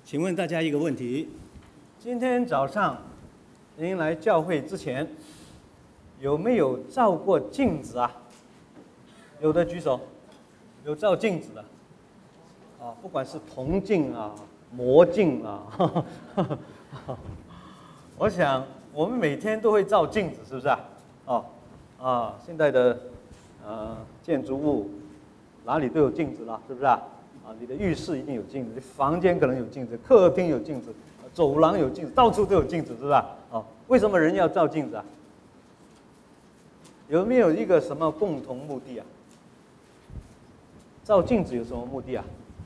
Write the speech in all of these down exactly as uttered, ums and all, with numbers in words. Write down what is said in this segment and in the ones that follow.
请问大家一个问题：今天早上您来教会之前，有没有照过镜子啊？有的举手，有照镜子的，啊，不管是铜镜啊、魔镜啊，呵呵呵呵我想我们每天都会照镜子，是不是啊？哦，啊，现在的呃建筑物哪里都有镜子了，是不是啊？啊，你的浴室一定有镜子，你房间可能有镜子，客厅有镜子，走廊有镜子，到处都有镜子，是不是啊？哦，为什么人要照镜子啊？有没有一个什么共同目的啊？照镜子有什么目的啊？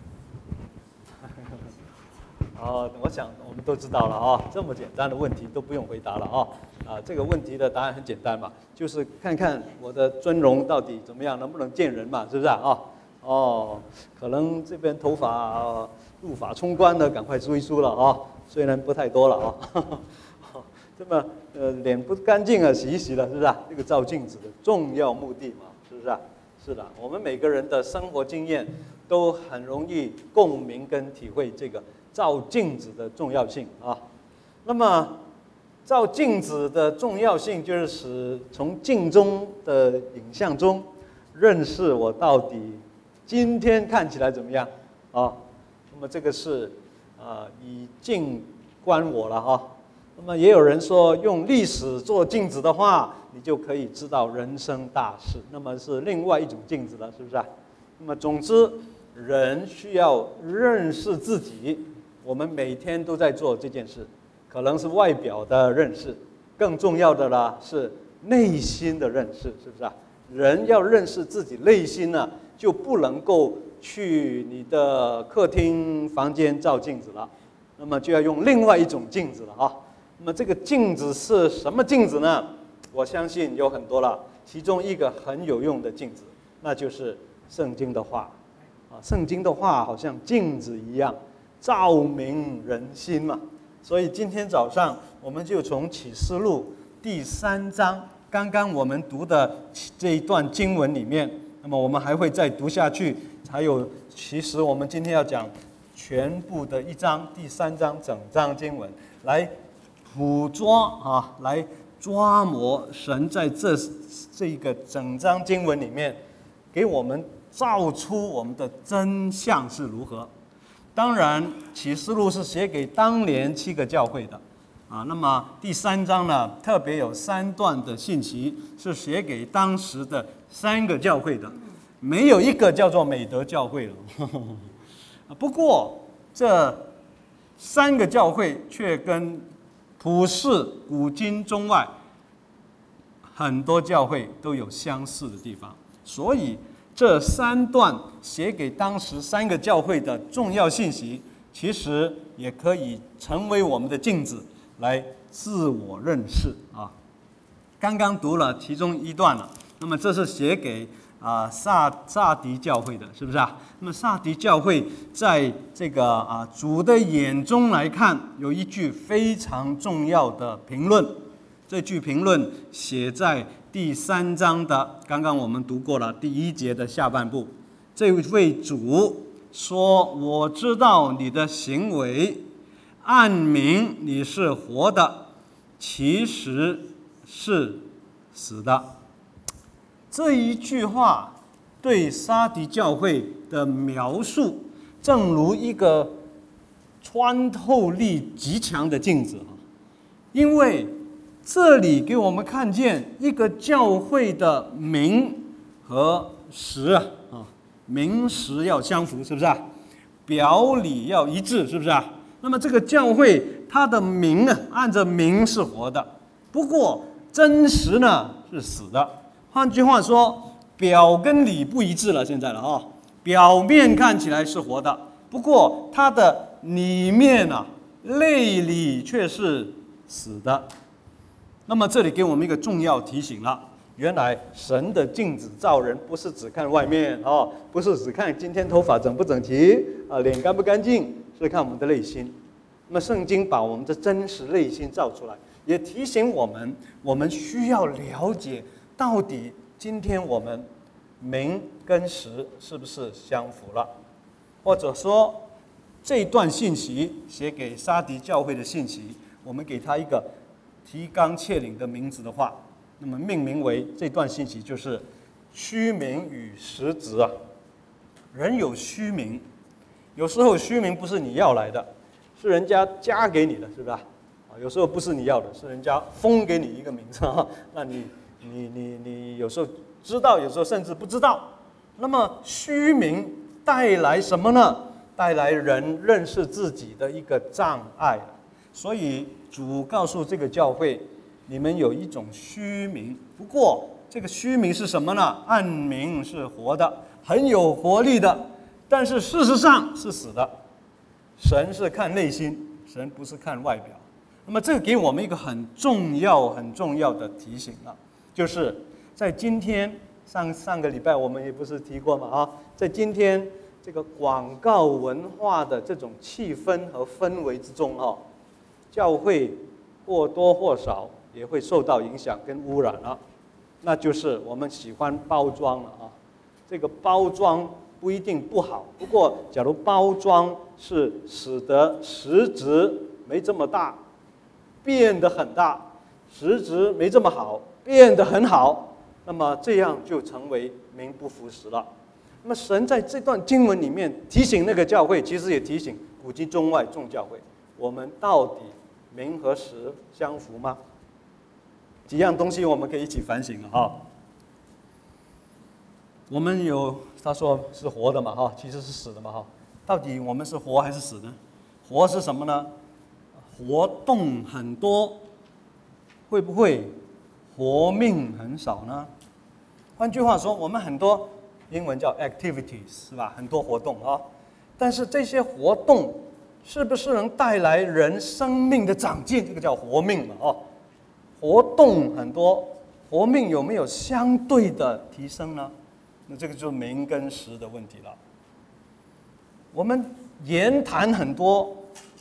哦，我想我们都知道了啊、哦，这么简单的问题都不用回答了啊、哦！啊，这个问题的答案很简单嘛，就是看看我的尊容到底怎么样，能不能见人嘛，是不是啊？哦，哦，可能这边头发、呃、入发冲冠的，赶快梳一梳了啊、哦，虽然不太多了啊、哦，这么呃脸不干净啊，洗一洗了，是不是啊？这个照镜子的重要目的嘛，是不是啊？是的，我们每个人的生活经验都很容易共鸣跟体会这个照镜子的重要性啊。那么，照镜子的重要性就是使从镜中的影像中认识我到底今天看起来怎么样啊。那么这个是啊以镜观我了哈。那么也有人说，用历史做镜子的话，你就可以知道人生大事。那么是另外一种镜子了，是不是啊？那么总之，人需要认识自己，我们每天都在做这件事，可能是外表的认识，更重要的啦是内心的认识，是不是啊？人要认识自己内心呢，就不能够去你的客厅、房间照镜子了，那么就要用另外一种镜子了啊。那么这个镜子是什么镜子呢？我相信有很多了，其中一个很有用的镜子，那就是圣经的话啊。圣经的话好像镜子一样，照明人心嘛。所以今天早上我们就从启示录第三章，刚刚我们读的这一段经文里面，那么我们还会再读下去。还有，其实我们今天要讲全部的一章，第三章整章经文来捕捉啊，来抓摸神在这这个整章经文里面给我们照出我们的真相是如何。当然，启示录是写给当年七个教会的啊。那么第三章呢，特别有三段的信息是写给当时的三个教会的，没有一个叫做美德教会了。不过这三个教会却跟普世古今中外很多教会都有相似的地方，所以这三段写给当时三个教会的重要信息，其实也可以成为我们的镜子，来自我认识啊。刚刚读了其中一段了，那么这是写给啊萨萨迪教会的，是不是啊？那么萨迪教会在这个啊主的眼中来看，有一句非常重要的评论。这句评论写在第三章的，刚刚我们读过了第一节的下半部。这位主说：“我知道你的行为，暗明你是活的，其实是死的。”这一句话对撒狄教会的描述，正如一个穿透力极强的镜子，因为这里给我们看见一个教会的名和实啊，名实要相符，是不是啊？表里要一致，是不是啊？那么这个教会它的名呢，按着名是活的，不过真实呢是死的。换句话说，表跟里不一致了，现在了啊，表面看起来是活的，不过它的里面啊，内里却是死的。那么这里给我们一个重要提醒了，原来神的镜子照人不是只看外面哦，不是只看今天头发整不整齐啊，脸干不干净，是看我们的内心。那么圣经把我们的真实内心照出来，也提醒我们，我们需要了解到底今天我们名跟实是不是相符了，或者说这一段信息写给沙迪教会的信息，我们给他一个提纲挈领的名字的话，那么命名为这段信息就是虚名与实质啊。人有虚名，有时候虚名不是你要来的，是人家加给你的，是吧？啊，有时候不是你要的，是人家封给你一个名字啊，那你你你你有时候知道，有时候甚至不知道。那么虚名带来什么呢？带来人认识自己的一个障碍。所以主告诉这个教会，你们有一种虚名，不过这个虚名是什么呢？暗名是活的，很有活力的，但是事实上是死的。神是看内心，神不是看外表。那么这个给我们一个很重要很重要的提醒啊，就是在今天上上个礼拜我们也不是提过嘛啊，在今天这个广告文化的这种气氛和氛围之中啊，教会或多或少也会受到影响跟污染了。那就是我们喜欢包装了啊，这个包装不一定不好，不过假如包装是使得实质没这么大变得很大，实质没这么好变得很好，那么这样就成为名不符实了。那么神在这段经文里面提醒那个教会，其实也提醒古今中外众教会，我们到底名和实相符吗？几样东西我们可以一起反省了哈。我们有他说是活的嘛哈，其实是死的嘛哈。到底我们是活还是死呢？活是什么呢？活动很多，会不会活命很少呢？换句话说，我们很多英文叫 activities 是吧？很多活动啊，但是这些活动是不是能带来人生命的长进？这个叫活命嘛哦。活动很多，活命有没有相对的提升呢？那这个就是名跟实的问题了。我们言谈很多，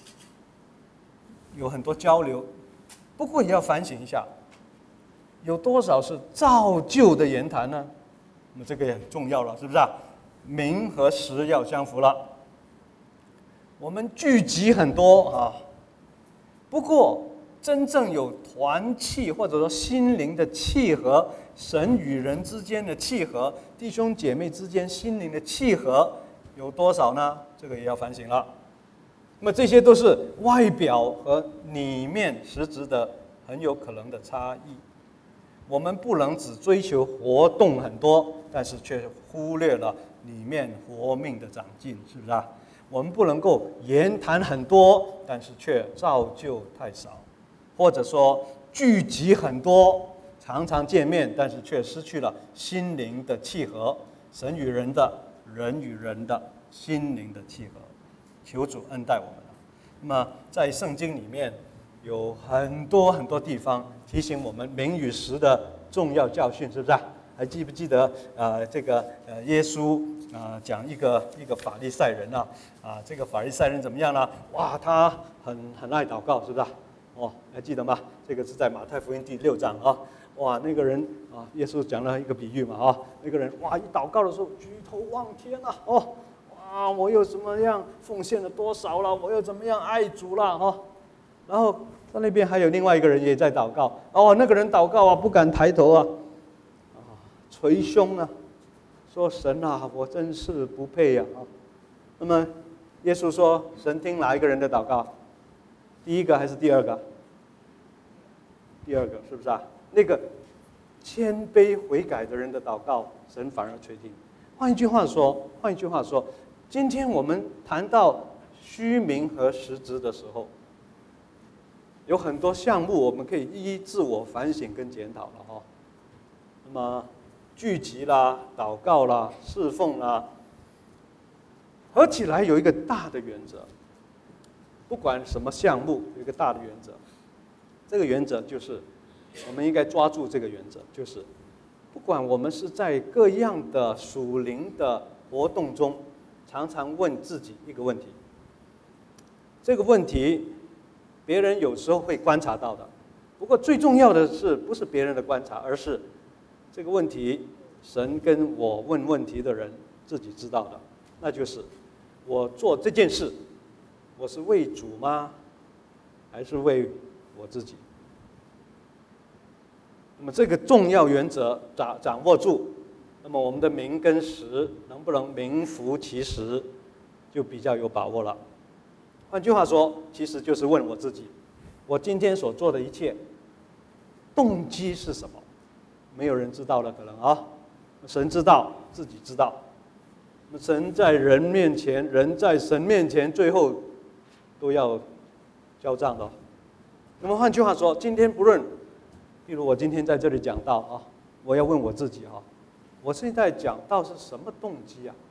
有很多交流，不过也要反省一下，有多少是造就的言谈呢？那么这个也很重要了，是不是啊？名和实要相符了。我们聚集很多啊，不过真正有团契或者说心灵的契合，神与人之间的契合，弟兄姐妹之间心灵的契合有多少呢？这个也要反省了。那么这些都是外表和里面实质的很有可能的差异。我们不能只追求活动很多，但是却忽略了里面活命的长进，是不是啊？我们不能够言谈很多，但是却造就太少。或者说聚集很多，常常见面，但是却失去了心灵的契合，神与人的、人与人的心灵的契合。求主恩待我们。那么在圣经里面有很多很多地方提醒我们名与实的重要教训，是不是啊？还记不记得呃这个呃耶稣啊、呃、讲一个一个法利赛人啊啊这个法利赛人怎么样呢？哇，他很很爱祷告，是不是啊？哦，还记得吗？这个是在马太福音第六章啊。哇，那个人啊，耶稣讲了一个比喻嘛啊，那个人哇，一祷告的时候举头望天啊，哦，哇，我又怎么样奉献了多少了？我又怎么样爱主了哈、哦？然后他那边还有另外一个人也在祷告，哦，那个人祷告啊，不敢抬头啊，啊，捶胸啊，说神啊，我真是不配呀啊。那么耶稣说，神听哪一个人的祷告？第一个还是第二个？第二个是不是啊？那个谦卑悔改的人的祷告，神反而垂听。换一句话说，换一句话说，今天我们谈到虚名和实质的时候，有很多项目我们可以一一自我反省跟检讨了哈。那么聚集啦、祷告啦、侍奉啦，合起来有一个大的原则。不管什么项目，有一个大的原则。这个原则就是，我们应该抓住这个原则，就是不管我们是在各样的属灵的活动中，常常问自己一个问题。这个问题，别人有时候会观察到的，不过最重要的是，不是别人的观察，而是这个问题，神跟我问问题的人自己知道的，那就是我做这件事我是为主吗？还是为我自己？那么这个重要原则掌掌握住，那么我们的名跟实能不能名副其实，就比较有把握了。换句话说，其实就是问我自己：我今天所做的一切，动机是什么？没有人知道了，可能啊，神知道，自己知道。神在人面前，人在神面前，最后都要交账的。那么换句话说，今天不论，例如我今天在这里讲道啊，我要问我自己啊，我现在讲道是什么动机啊？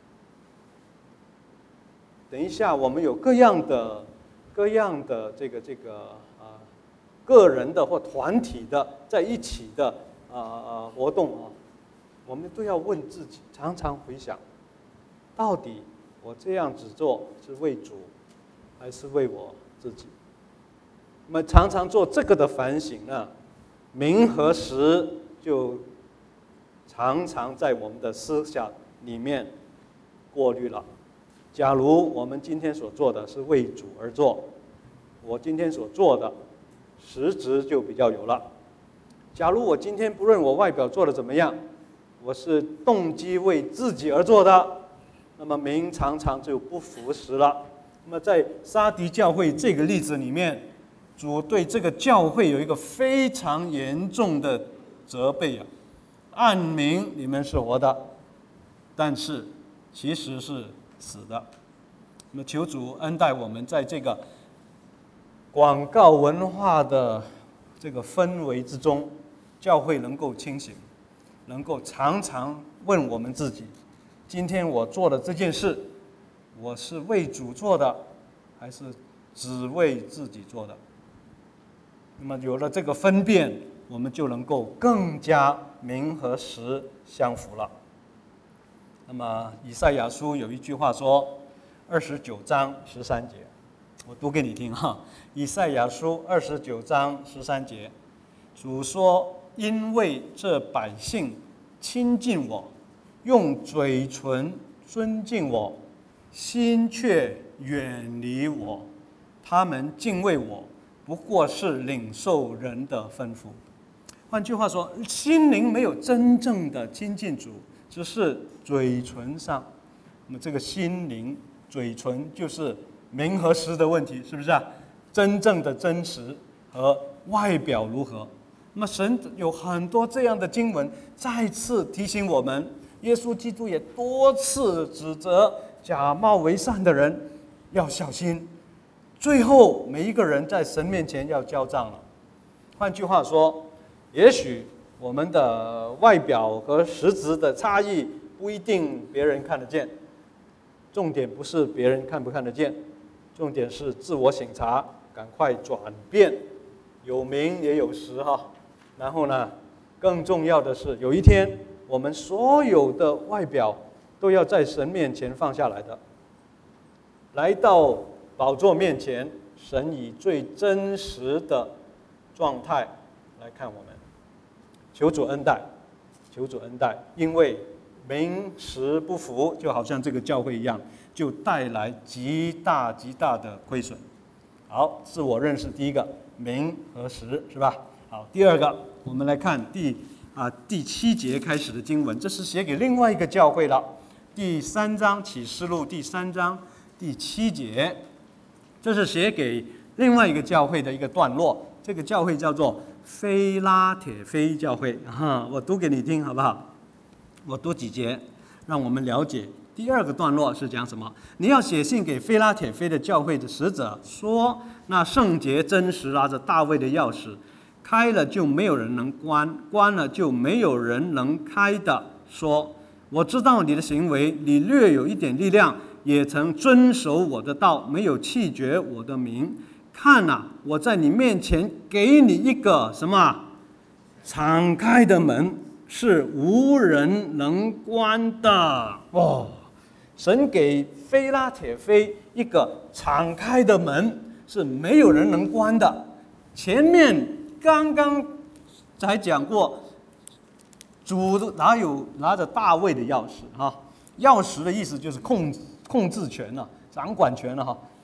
等一下，我们有各样的、各样的这个这个啊，个人的或团体的在一起的啊啊活动啊，我们都要问自己，常常回想。到底我这样子做是为主，还是为我自己？那么常常做这个的反省呢，名和实就常常在我们的思想里面过滤了。假如我们今天所做的是为主而做，我今天所做的实质就比较有了。假如我今天不论我外表做的怎么样，我是动机为自己而做的，那么名常常就不符实了。那么在撒狄教会这个例子里面，主对这个教会有一个非常严重的责备啊，暗明你们是活的，但是其实是死的。那么求主恩待我们，在这个广告文化的这个氛围之中，教会能够清醒，能够常常问我们自己：今天我做的这件事，我是为主做的，还是只为自己做的？那么有了这个分辨，我们就能够更加名和实相符了。那么以赛亚书有一句话说，二十九章十三节，我读给你听哈。以赛亚书二十九章十三节，主说：因为这百姓亲近我，用嘴唇尊敬我，心却远离我。他们敬畏我，不过是领受人的吩咐。换句话说，心灵没有真正的亲近主，只是嘴唇上。那么这个心灵、嘴唇就是名和实的问题，是不是啊？真正的真实和外表如何？那么神有很多这样的经文，再次提醒我们。耶稣基督也多次指责假冒为善的人要小心，最后每一个人在神面前要交账了。换句话说，也许我们的外表和实质的差异不一定别人看得见，重点不是别人看不看得见，重点是自我省察，赶快转变，有名也有实哈。然后呢，更重要的是，有一天我们所有的外表都要在神面前放下来的，来到宝座面前，神以最真实的状态来看我们。求主恩待，求主恩待，因为名实不符，就好像这个教会一样，就带来极大极大的亏损。好，自我认识第一个，名和实，是吧？好，第二个，我们来看第啊第七节开始的经文，这是写给另外一个教会了。第三章启示录第三章第七节，这是写给另外一个教会的一个段落。这个教会叫做菲拉铁菲教会，哈，我读给你听好不好？我读几节，让我们了解。第二个段落是讲什么？你要写信给菲拉铁菲的教会的使者，说：那圣洁真实拿着大卫的钥匙，开了就没有人能关，关了就没有人能开的。说：我知道你的行为，你略有一点力量，也曾遵守我的道，没有弃绝我的名。看啊，我在你面前给你一个什么？敞开的门，是无人能关的。哦，神给菲拉铁菲一个敞开的门，是没有人能关的。前面刚刚才讲过，主哪有拿着大卫的钥匙哈？钥匙的意思就是控控制权了、掌管权了哈。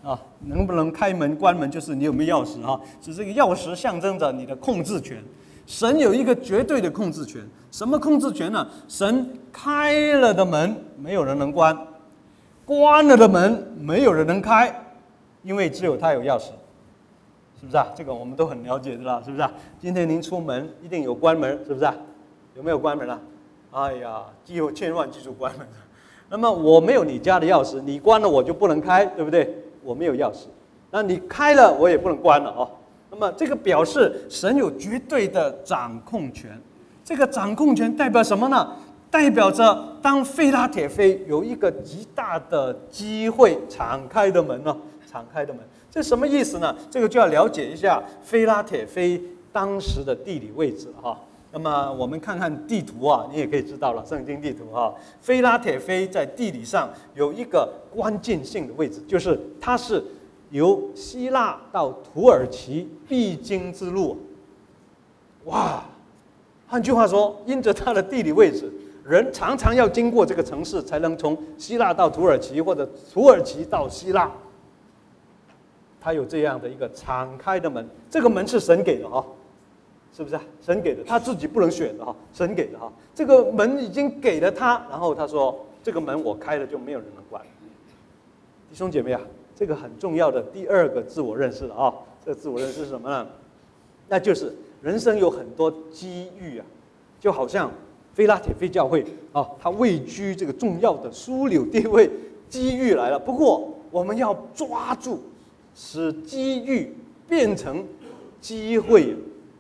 啊，能不能开门关门就是你有没有钥匙哈。是这个钥匙象征着你的控制权。神有一个绝对的控制权，什么控制权呢？神开了的门没有人能关，关了的门没有人能开，因为只有他有钥匙，是不是啊？这个我们都很了解的啦，是不是啊？今天您出门一定有关门，是不是啊？有没有关门啊？哎呀，记住千万记住关门。那么我没有你家的钥匙，你关了我就不能开，对不对？我没有钥匙，那你开了我也不能关了哦。那么这个表示神有绝对的掌控权。这个掌控权代表什么呢？代表着当非拉铁非有一个极大的机会敞开的门呢，敞开的门，这什么意思呢？这个就要了解一下非拉铁非当时的地理位置了哈。那么我们看看地图啊，你也可以知道了，圣经地图啊，非拉铁非在地理上有一个关键性的位置，就是它是由希腊到土耳其必经之路。哇，换句话说，因着它的地理位置，人常常要经过这个城市，才能从希腊到土耳其，或者土耳其到希腊。它有这样的一个敞开的门，这个门是神给的哈。是不是啊？神给的，他自己不能选的哈，神给的哈。这个门已经给了他，然后他说：“这个门我开了，就没有人能关。”弟兄姐妹啊，这个很重要的第二个自我认识了啊。这个自我认识是什么呢？那就是人生有很多机遇啊，就好像非拉铁非教会啊，他位居这个重要的枢纽地位，机遇来了。不过我们要抓住，使机遇变成机会。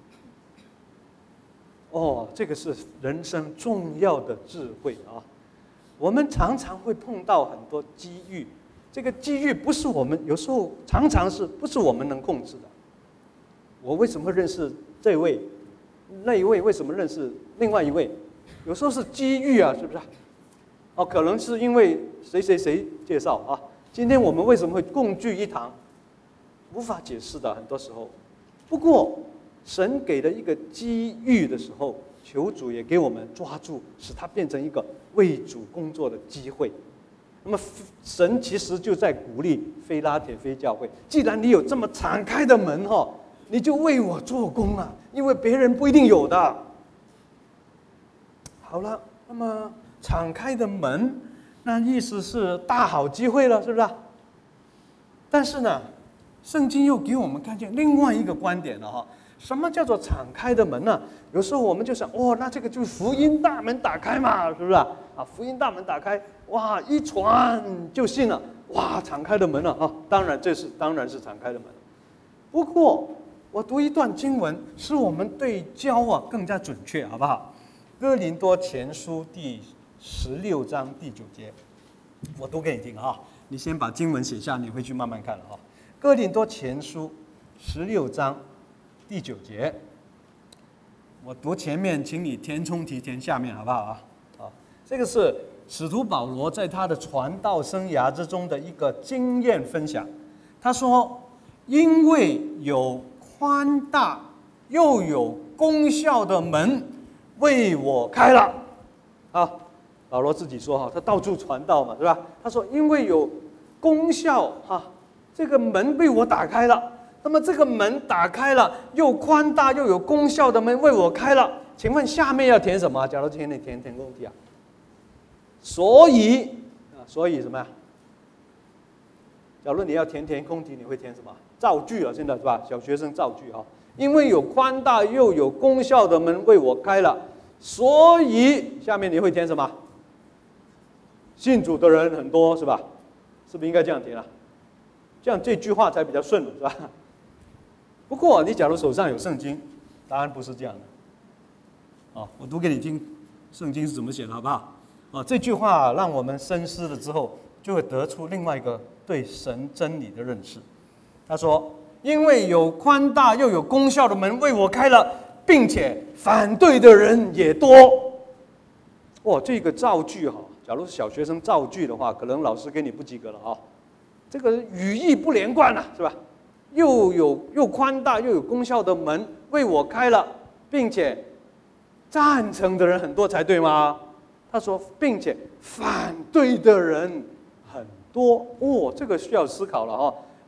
哦，这个是人生重要的智慧啊！我们常常会碰到很多机遇，这个机遇不是我们，有时候常常是不是我们能控制的。我为什么认识这位，那一位为什么认识另外一位？有时候是机遇啊，是不是？哦，可能是因为谁谁谁介绍啊。今天我们为什么会共聚一堂？无法解释的，很多时候。不过，神给了一个机遇的时候，求主也给我们抓住，使它变成一个为主工作的机会。那么，神其实就在鼓励非拉铁非教会，既然你有这么敞开的门哈，你就为我做工啊，因为别人不一定有的。好了，那么敞开的门，那意思是大好机会了，是不是？但是呢，圣经又给我们看见另外一个观点了哈。什么叫做敞开的门呢？有时候我们就想，哦，那这个就是福音大门打开嘛，是不是啊？啊，福音大门打开，哇，一传就信了，哇，敞开的门了啊！当然，这是当然是敞开的门。不过，我读一段经文，使我们对焦啊更加准确，好不好？哥林多前书第十六章第九节，我读给你听啊。你先把经文写下，你会去慢慢看了啊。哥林多前书十六章第九节，我读前面，请你填充题填下面，好不好啊？啊，这个是使徒保罗在他的传道生涯之中的一个经验分享。他说：“因为有宽大又有功效的门为我开了。”啊，保罗自己说哈，他到处传道嘛，是吧？他说：“因为有功效哈，这个门被我打开了。”那么这个门打开了，又宽大又有功效的门为我开了。请问下面要填什么？假如今天你填填空题啊，所以啊，所以什么呀？假如你要填填空题，你会填什么？造句啊，现在是吧？小学生造句啊。因为有宽大又有功效的门为我开了，所以下面你会填什么？信主的人很多是吧？是不是应该这样填啊？这样这句话才比较顺，是吧？不过，你假如手上有圣经，答案不是这样的。哦，我读给你听，圣经是怎么写的，好不好？哦，这句话让我们深思了之后，就会得出另外一个对神真理的认识。他说：“因为有宽大又有功效的门为我开了，并且反对的人也多。”哇，这个造句哈，假如是小学生造句的话，可能老师给你不及格了啊。这个语义不连贯啊，是吧？又有又宽大又有功效的门为我开了，并且赞成的人很多才对吗？他说，并且反对的人很多。哦，这个需要思考了哈。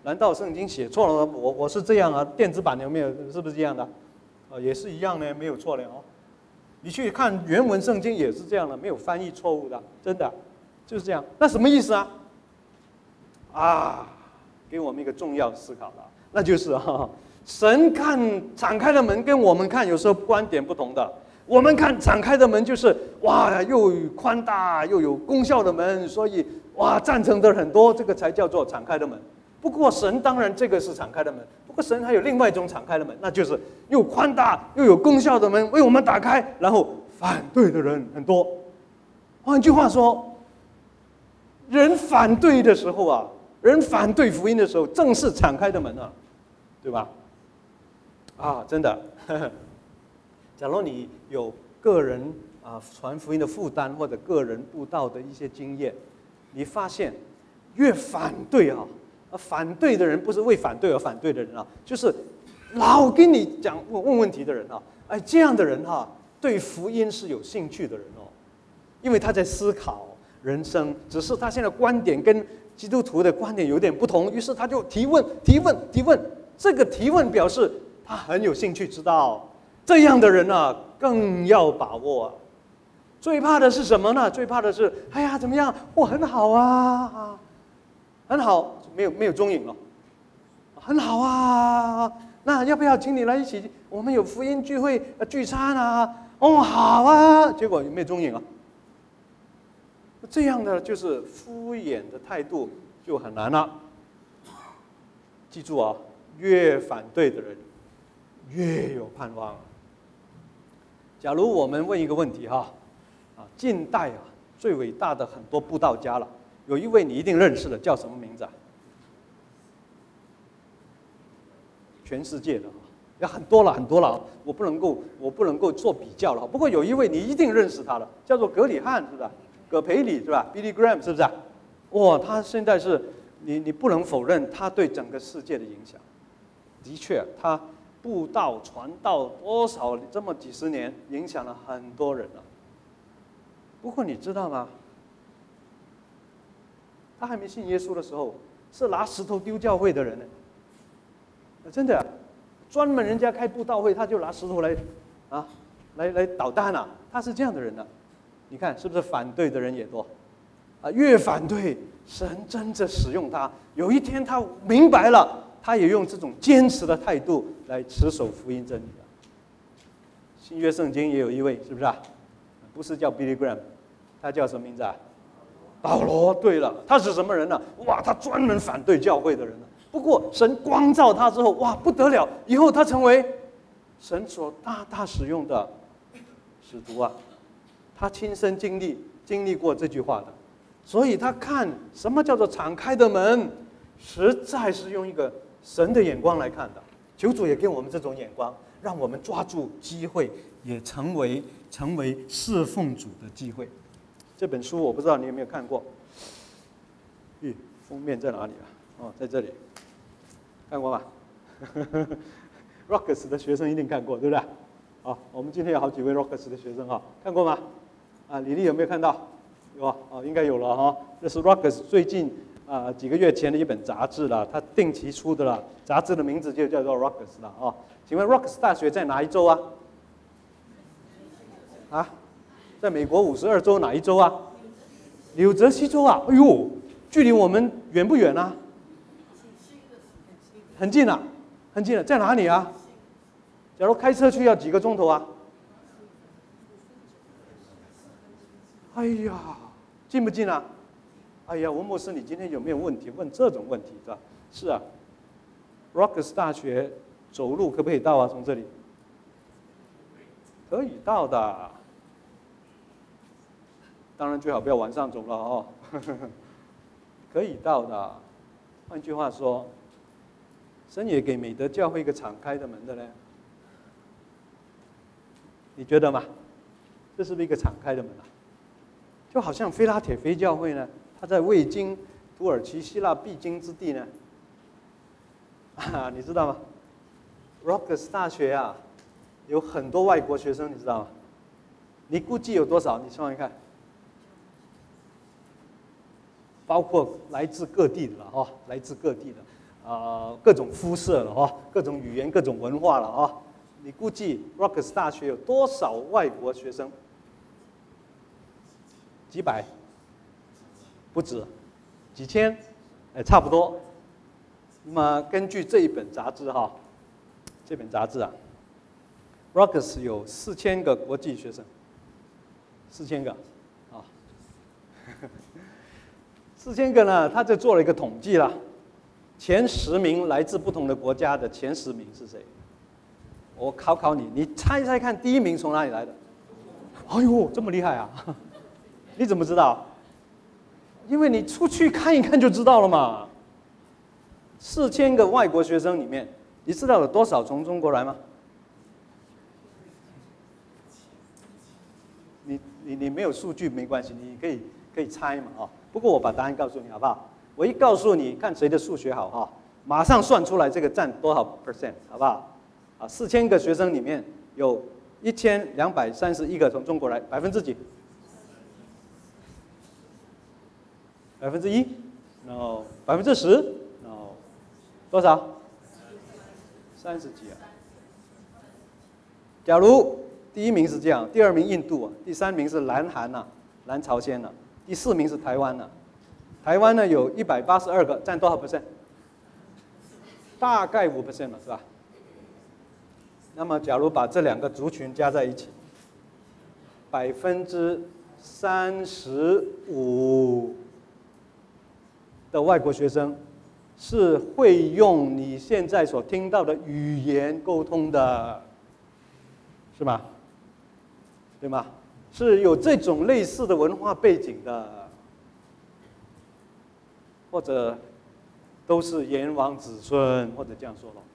难道圣经写错了吗？我我是这样啊，电子版有没有？是不是这样的？啊，也是一样呢，没有错的哦。你去看原文圣经也是这样的，没有翻译错误的，真的就是这样。那什么意思啊？啊，给我们一个重要思考了，那就是啊，神看敞开的门跟我们看有时候观点不同的。我们看敞开的门就是哇，又宽大又有功效的门，所以哇赞成的很多，这个才叫做敞开的门。不过神当然这个是敞开的门，不过神还有另外一种敞开的门，那就是又宽大又有功效的门为我们打开，然后反对的人很多。换句话说，人反对的时候啊，人反对福音的时候，正是敞开的门啊，对吧？啊，真的。呵呵，假如你有个人啊传福音的负担，或者个人布道的一些经验，你发现越反对啊，反对的人不是为反对而反对的人啊，就是老跟你讲问问问题的人啊，哎，这样的人哈、啊，对福音是有兴趣的人哦，因为他在思考人生，只是他现在观点跟基督徒的观点有点不同，于是他就提问、提问、提问。这个提问表示他很有兴趣知道。这样的人啊，更要把握啊。最怕的是什么呢？最怕的是，哎呀，怎么样？我很好啊，很好，没有没有踪影了。很好啊，那要不要请你来一起？我们有福音聚会、呃、聚餐啊。哦，好啊。结果有没有踪影啊？这样的就是敷衍的态度就很难了。记住啊，越反对的人越有盼望。假如我们问一个问题哈，啊，近代啊最伟大的很多布道家了，有一位你一定认识的，叫什么名字啊？全世界的，有很多了很多了，我不能够我不能够做比较了。不过有一位你一定认识他了，叫做葛理翰，是不是？葛培理是吧 ？Billy Graham 是不是？哇，他现在是你你不能否认他对整个世界的影响。的确，他布道传道多少这么几十年，影响了很多人了。不过你知道吗？他还没信耶稣的时候，是拿石头丢教会的人呢。真的，专门人家开布道会，他就拿石头来，啊，来来捣蛋啊！他是这样的人呢、啊。你看是不是反对的人也多？啊，越反对，神真的使用他。有一天他明白了，他也用这种坚持的态度来持守福音真理了。新约圣经也有一位，是不是啊？不是叫 Billy Graham， 他叫什么名字啊？保罗。对了，他是什么人呢、啊？哇，他专门反对教会的人呢、啊。不过神光照他之后，哇，不得了！以后他成为神所大大使用的使徒啊。他亲身经历经历过这句话的，所以他看什么叫做敞开的门，实在是用一个神的眼光来看的。求主也给我们这种眼光，让我们抓住机会，也成为成为侍奉主的机会。这本书我不知道你有没有看过？咦，封面在哪里啊？哦，在这里。看过吗？Rockers 的学生一定看过，对不对？好，我们今天有好几位 Rockers 的学生哈，看过吗？啊，李丽有没有看到？有啊，哦，应该有了哈。这是 Rockers 最近啊、呃、几个月前的一本杂志了，它定期出的了。杂志的名字就叫做 Rockers 了啊。请问 Rockers 大学在哪一州啊？啊，在美国五十二州哪一州啊？纽泽西州啊。哎呦，距离我们远不远啊？很近啊，很近了，在哪里啊？假如开车去要几个钟头啊？哎呀，近不近啊？哎呀，文牧师，你今天有没有问题？问这种问题是吧？是啊 ，Rockers 大学走路可不可以到啊？从这里可以到的，当然最好不要晚上走了哦。可以到的。换句话说，神也给美德教会一个敞开的门的呢。你觉得吗？这是不是一个敞开的门啊？就好像菲拉铁非教会呢，它在未经土耳其希腊必经之地呢，啊，你知道吗 ？Rockers 大学啊，有很多外国学生，你知道吗？你估计有多少？你算一看，包括来自各地的了哦，来自各地的， 呃各种肤色了哈，各种语言、各种文化了啊。你估计 Rutgers 大学有多少外国学生？几百？不止，几千？哎，差不多。那么根据这一本杂志哈，这本杂志啊 ，Rutgers 有四千个国际学生，四千个，啊，四千个呢，他就做了一个统计啦，前十名来自不同的国家的前十名是谁？我考考你，你猜猜看，第一名从哪里来的？哎呦，这么厉害啊！你怎么知道？因为你出去看一看就知道了嘛。四千个外国学生里面，你知道有多少从中国来吗？你你你没有数据没关系，你可以可以猜嘛啊。不过我把答案告诉你好不好？我一告诉你，看谁的数学好哈，马上算出来这个占多少 percent 好不好？啊，四千个学生里面有一千两百三十一个从中国来，百分之几？百分之一，然后百分之十，然后多少？三十几啊。假如第一名是这样，第二名印度啊，第三名是南韩呐、啊，南朝鲜呐、啊，第四名是台湾呐、啊。台湾呢有一百八十二个，占多少 percent？ 大概五 percent 嘛，是吧？那么假如把这两个族群加在一起，百分之三十五。的外国学生是会用你现在所听到的语言沟通的，是吗？对吗？是有这种类似的文化背景的，或者都是炎王子孙，或者这样说咯，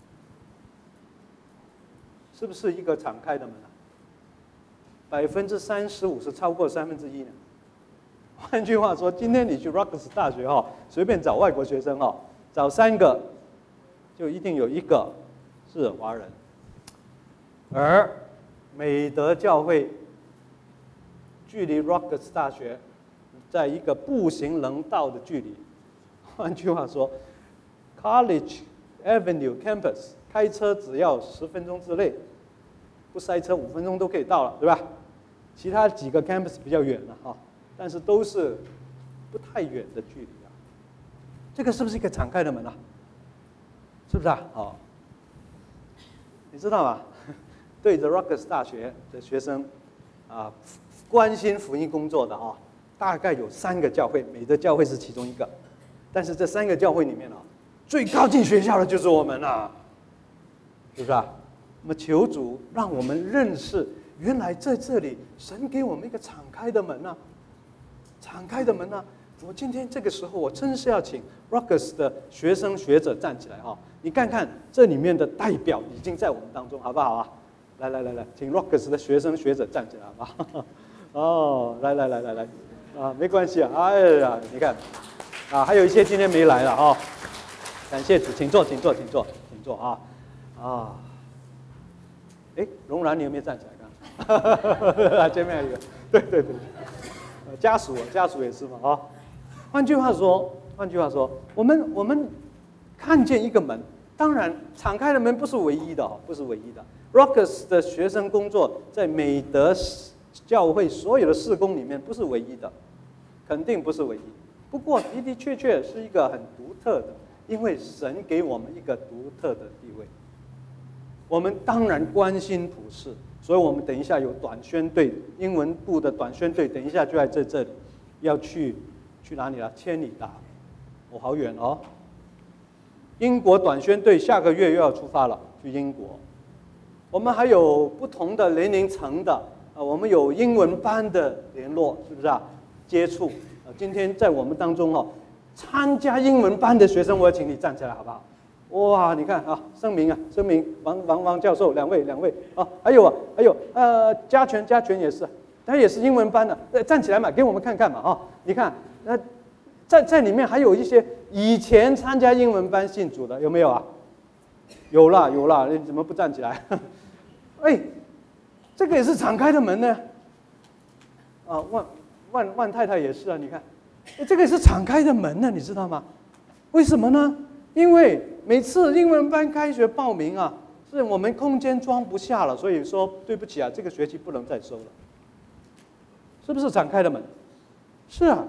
是不是一个敞开的门啊？百分之三十五是超过三分之一呢？换句话说，今天你去 Rutgers 大学哈，随便找外国学生哈，找三个，就一定有一个是华人。而美德教会距离 Rutgers 大学在一个步行能到的距离。换句话说 ，College Avenue Campus 开车只要十分钟之内，不塞车五分钟都可以到了，对吧？其他几个 campus 比较远了哈。但是都是不太远的距离啊，这个是不是一个敞开的门啊？是不是啊？哦，你知道吗？对着 Rutgers 大学的学生啊，关心福音工作的啊，大概有三个教会，美德教会是其中一个。但是这三个教会里面啊，最靠近学校的就是我们啊，是不是啊？那么求主让我们认识，原来在这里神给我们一个敞开的门啊。敞开的门呢、啊？我今天这个时候，我真是要请 Rutgers 的学生学者站起来哈！你看看这里面的代表已经在我们当中，好不好啊？来来来来，请 Rutgers 的学生学者站起来，好不好？哦，来来来来来，啊，没关系啊！哎呀，你看，啊，还有一些今天没来了哈、哦，感谢主，请坐，请坐，请坐，请坐啊！啊，哎，荣然，你有没有站起来？刚，前面还有一个，对对对。家属，家属也是嘛，啊。换句话说，换句话说，我们我们看见一个门，当然敞开的门不是唯一的，不是唯一的。Rutgers 的学生工作在美德教会所有的事工里面不是唯一的，肯定不是唯一。不过的的确确是一个很独特的，因为神给我们一个独特的地位。我们当然关心普世。所以我们等一下有短宣队，英文部的短宣队，等一下就在这这里，要去去哪里了？千里达，哦，好远哦。英国短宣队下个月又要出发了，去英国。我们还有不同的年龄层的，啊，我们有英文班的联络，是不是啊？接触，啊，今天在我们当中哦，参加英文班的学生，我要请你站起来，好不好？哇，你看啊，声明啊，声明，王王王教授，两位两位啊，还有啊，还有呃，嘉全嘉全也是，他也是英文班的，呃，站起来嘛，给我们看看嘛，哈，你看，那在在里面还有一些以前参加英文班信主的，有没有啊？有啦有啦，你怎么不站起来？哎，这个也是敞开的门呢。啊，万万万太太也是啊，你看，哎，这个也是敞开的门呢，你知道吗？为什么呢？ 因为每次英文班开学报名啊，是我们空间装不下了，所以说对不起啊，这个学期不能再收了。是不是敞开的门？是啊。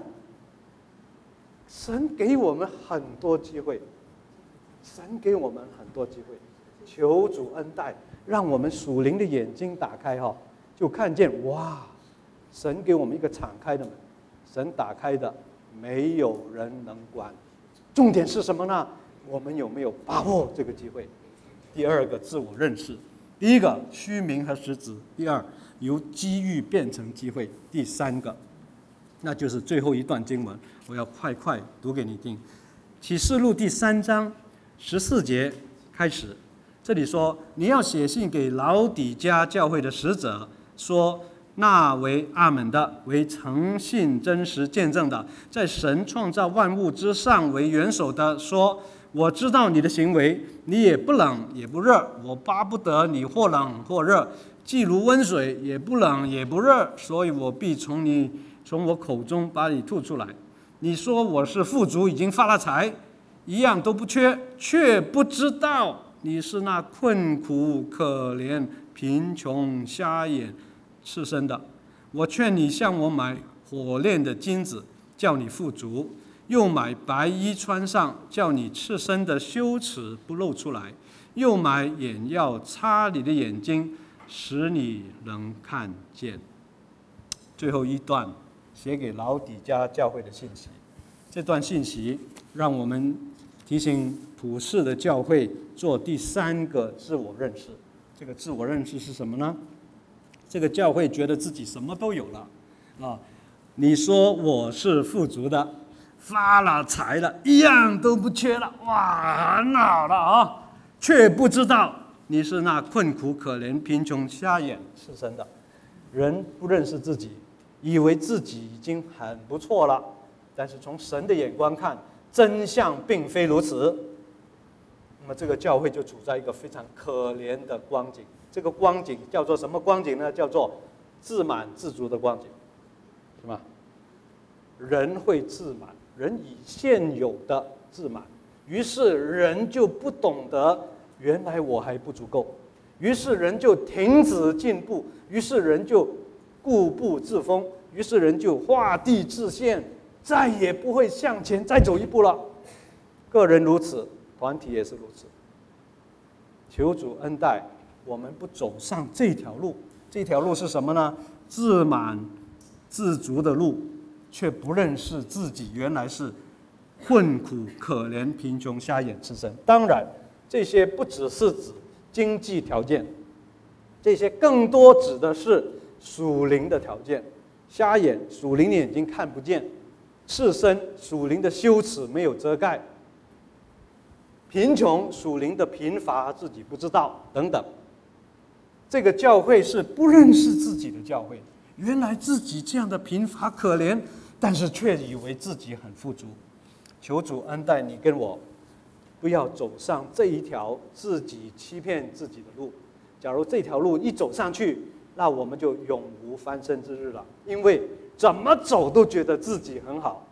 神给我们很多机会，神给我们很多机会，求主恩待，让我们属灵的眼睛打开哈，就看见哇，神给我们一个敞开的门，神打开的，没有人能关。重点是什么呢？我们有没有把握这个机会？第二个，自我认识。第一个，虚名和实质；第二，由机遇变成机会；第三个，那就是最后一段经文，我要快快读给你听。启示录第三章十四节开始，这里说：你要写信给老底嘉教会的使者，说那为阿们的，为诚信真实见证的，在神创造万物之上为元首的，说我知道你的行为，你也不冷也不热，我巴不得你或冷或热，既如温水，也不冷也不热，所以我必从你从我口中把你吐出来。你说我是富足，已经发了财，一样都不缺，却不知道你是那困苦可怜贫穷瞎眼赤身的。我劝你向我买火炼的金子，叫你富足，又买白衣穿上，叫你赤身的羞耻不露出来，又买眼药擦你的眼睛，使你能看见。最后一段写给老底嘉教会的信息，这段信息让我们提醒普世的教会做第三个自我认识。这个自我认识是什么呢？这个教会觉得自己什么都有了啊！你说我是富足的，发了财了，一样都不缺了，哇，很好了啊！却不知道你是那困苦可怜贫穷瞎眼赤身的。人不认识自己，以为自己已经很不错了，但是从神的眼光看，真相并非如此。那么这个教会就处在一个非常可怜的光景。这个光景叫做什么光景呢？叫做自满自足的光景，是吗？人会自满，人以现有的自满，于是人就不懂得原来我还不足够，于是人就停止进步，于是人就固步自封，于是人就画地自限，再也不会向前再走一步了。个人如此，团体也是如此。求主恩待，我们不走上这条路。这条路是什么呢？自满自足的路，却不认识自己原来是困苦可怜贫穷瞎眼赤身。当然这些不只是指经济条件，这些更多指的是属灵的条件。瞎眼，属灵的眼睛看不见；赤身，属灵的羞耻没有遮盖；贫穷，属灵的贫乏自己不知道，等等。这个教会是不认识自己的教会，原来自己这样的贫乏可怜，但是却以为自己很富足。求主恩待你跟我，不要走上这一条自己欺骗自己的路。假如这条路一走上去，那我们就永无翻身之日了，因为怎么走都觉得自己很好。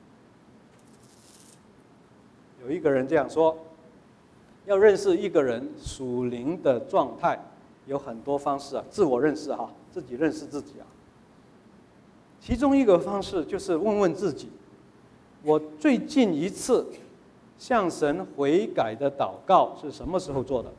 有一个人这样说，要认识一个人属灵的状态，有很多方式啊，自我认识哈，自己认识自己啊。其中一个方式就是问问自己，我最近一次向神悔改的祷告是什么时候做的？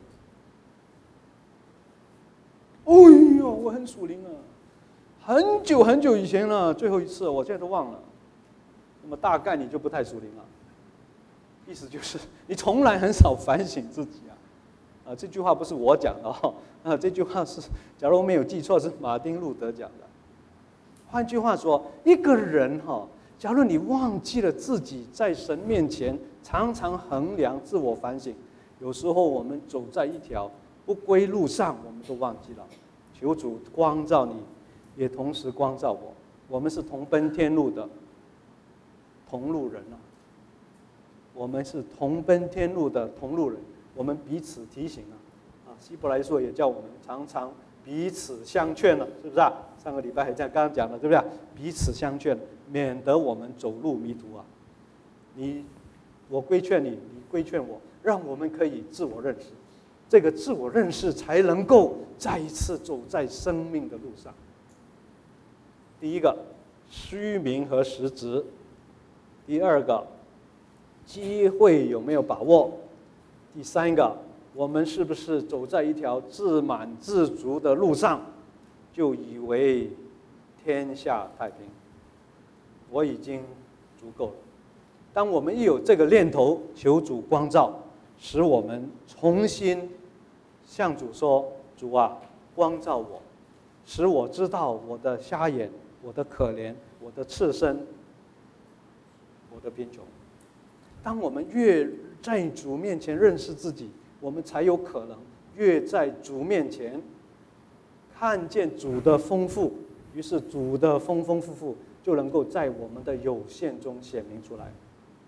哎呦，我很属灵啊，很久很久以前了，最后一次，我现在都忘了。那么大概你就不太属灵了，意思就是你从来很少反省自己啊。啊，这句话不是我讲的哦，啊，这句话是，假如我没有记错，是马丁路德讲的。换句话说，一个人哈、哦，假如你忘记了自己在神面前常常衡量、自我反省，有时候我们走在一条不归路上，我们都忘记了。求主光照你，也同时光照我。我们是同奔天路的同路人啊，我们是同奔天路的同路人，我们彼此提醒啊。啊，希伯来书也叫我们常常彼此相劝了，是不是啊？上个礼拜还这样刚刚讲了，对不对？彼此相劝，免得我们走路迷途啊。你，我规劝你，你规劝我，让我们可以自我认识。这个自我认识才能够再一次走在生命的路上。第一个，虚名和实质；第二个，机会有没有把握；第三个，我们是不是走在一条自满自足的路上，就以为天下太平，我已经足够了。当我们一有这个念头，求主光照，使我们重新向主说：主啊，光照我，使我知道我的瞎眼，我的可怜，我的赤身，我的贫穷。当我们越在主面前认识自己，我们才有可能越在主面前看见主的丰富，于是主的丰丰富富就能够在我们的有限中显明出来。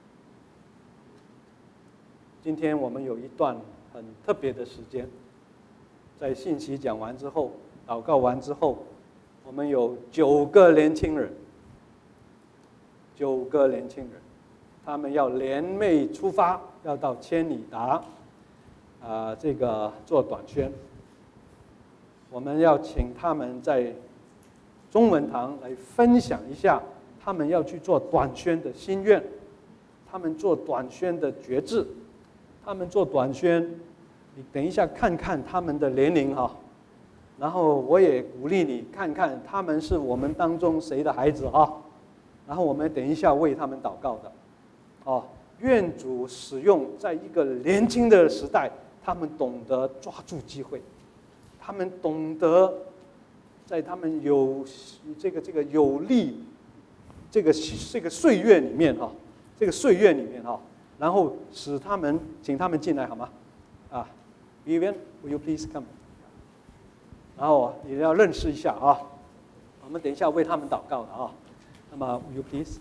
今天我们有一段很特别的时间，在信息讲完之后，祷告完之后，我们有九个年轻人，九个年轻人，他们要联袂出发，要到千里达，啊、呃，这个做短宣。我们要请他们在中文堂来分享一下他们要去做短宣的心愿，他们做短宣的决志，他们做短宣，你等一下看看他们的年龄哈，然后我也鼓励你看看他们是我们当中谁的孩子哈，然后我们等一下为他们祷告的，哦，愿主使用在一个年轻的时代，他们懂得抓住机会，他们懂得在他们有这个这个有利这个这个岁月里面哈，这个岁月里面哈，然后使他们请他们进来好吗？啊 ，Vivian, will you please come？ 然后也要认识一下啊，我们等一下为他们祷告的啊。那么 will you please？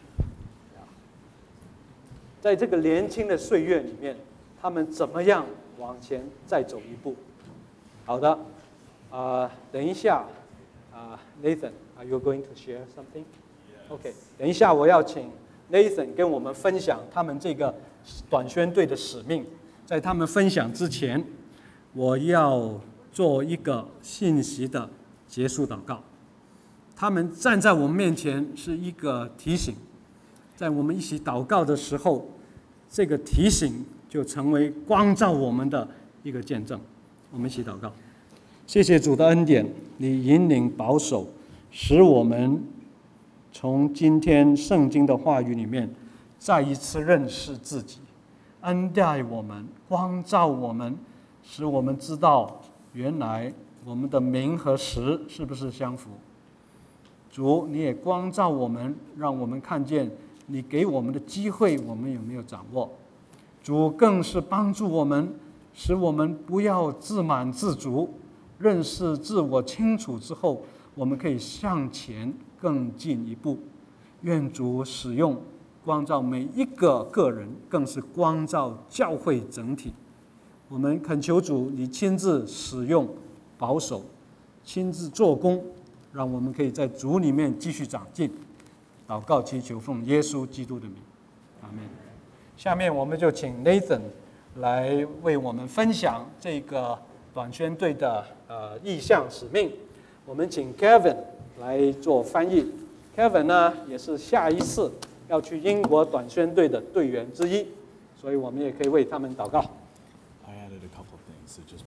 在这个年轻的岁月里面，他们怎么样往前再走一步？好的，啊、呃，等一下，啊、呃、，Nathan，are you going to share something？ OK， 等一下我要请 Nathan 跟我们分享他们这个短宣队的使命。在他们分享之前，我要做一个信息的结束祷告。他们站在我们面前是一个提醒，在我们一起祷告的时候，这个提醒就成为光照我们的一个见证。我们一起祷告。谢谢主的恩典，你引领保守，使我们从今天圣经的话语里面再一次认识自己，恩待我们，光照我们，使我们知道原来我们的名和实是不是相符。主，你也光照我们，让我们看见你给我们的机会我们有没有掌握。主更是帮助我们，使我们不要自满自足，认识自我清楚之后，我们可以向前更进一步。愿主使用光照每一个个人，更是光照教会整体。我们恳求主，你亲自使用保守，亲自做工，让我们可以在主里面继续长进。祷告祈求奉耶稣基督的名，阿们。下面我们就请 Nathan 来为我们分享这个短宣队的呃意向使命。我们请 Kevin 来做翻译。Kevin 呢也是下一次要去英国短宣队的队员之一，所以我们也可以为他们祷告。 I added a couple of things. So just